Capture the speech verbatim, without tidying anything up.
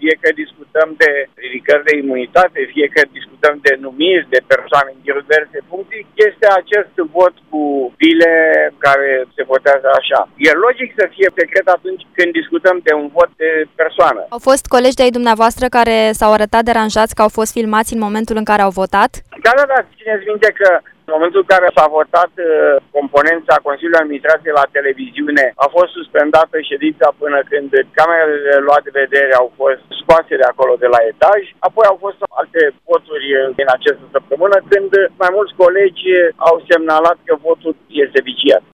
fie că discutăm de ridicări de imunitate, fie că discutăm de numiri de persoane în diverse funcții, este acest vot cu bile care se votează așa. E logic să fie secret atunci când discutăm de un vot de persoană. Au fost colegi de-ai dumneavoastră care s-au arătat deranjați că au fost filmați în momentul în care au votat? Da, da, da, țineți minte că în momentul în care s-a votat uh, componența Consiliului Administrației la televiziune, a fost suspendată ședința până când camerele luate de vedere au fost scoase de acolo de la etaj, apoi au fost alte voturi în această săptămână când mai mulți colegi au semnalat că votul este viciat.